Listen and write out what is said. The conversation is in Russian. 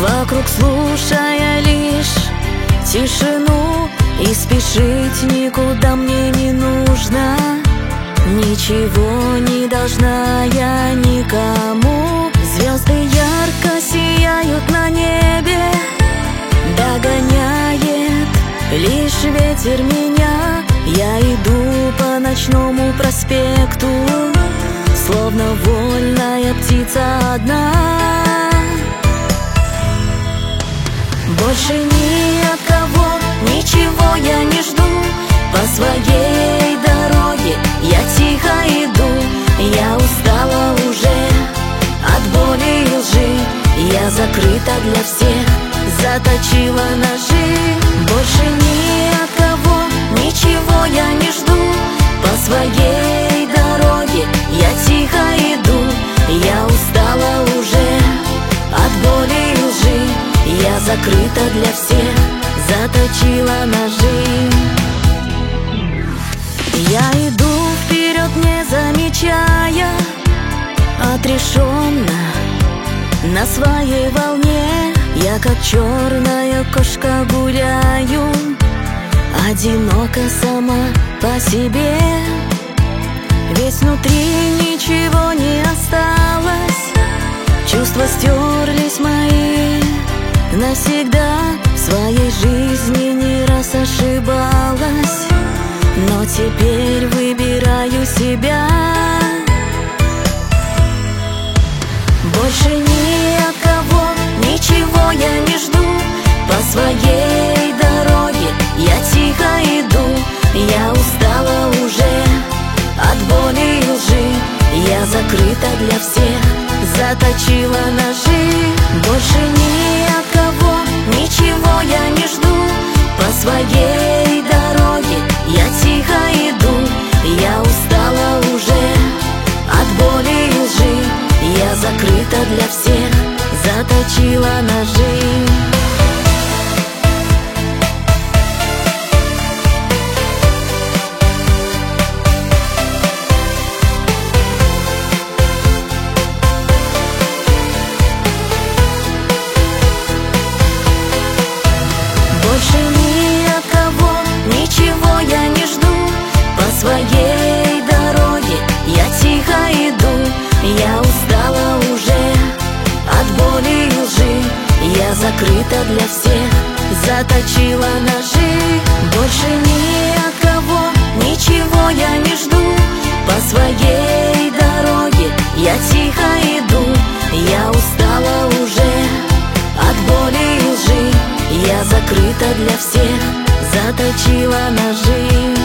вокруг слушая лишь тишину. И спешить никуда мне не нужно, ничего не должна я никому. Звезды ярко сияют на небе, догоняет лишь ветер меня. Я иду по ночному проспекту, словно вольная птица одна. Больше ни от кого ничего я не жду. По своей дороге я тихо иду. Я устала уже от боли и лжи. Я закрыта для всех, заточила ножи. Больше ни от кого ничего я не жду. По своей дороге я тихо иду. Я устала уже от боли и лжи. Я закрыта для всех, заточила ножи. Я иду вперед, не замечая, отрешенно на своей волне. Я как черная кошка гуляю, одиноко сама по себе. Ведь внутри ничего не осталось, чувства стерлись мои навсегда. В своей жизни не раз ошибалась, но теперь выбираю себя. Больше ни от кого ничего я не жду. По своей дороге я тихо иду. Я устала уже от боли и лжи. Я закрыта для всех, заточила ножи. Больше ни от кого ничего я не жду. По своей дороге я тихо иду. Я устала уже от боли и лжи. Я закрыта для всех, заточила ножи. Больше ни от кого ничего я не жду. По своей дороге я тихо иду. Я устала уже от боли и лжи. Я закрыта для всех, заточила ножи. Больше ни от кого ничего я не жду. По своей дороге я тихо иду. Я устала уже от боли и лжи. Я закрыта для всех, заточила ножи.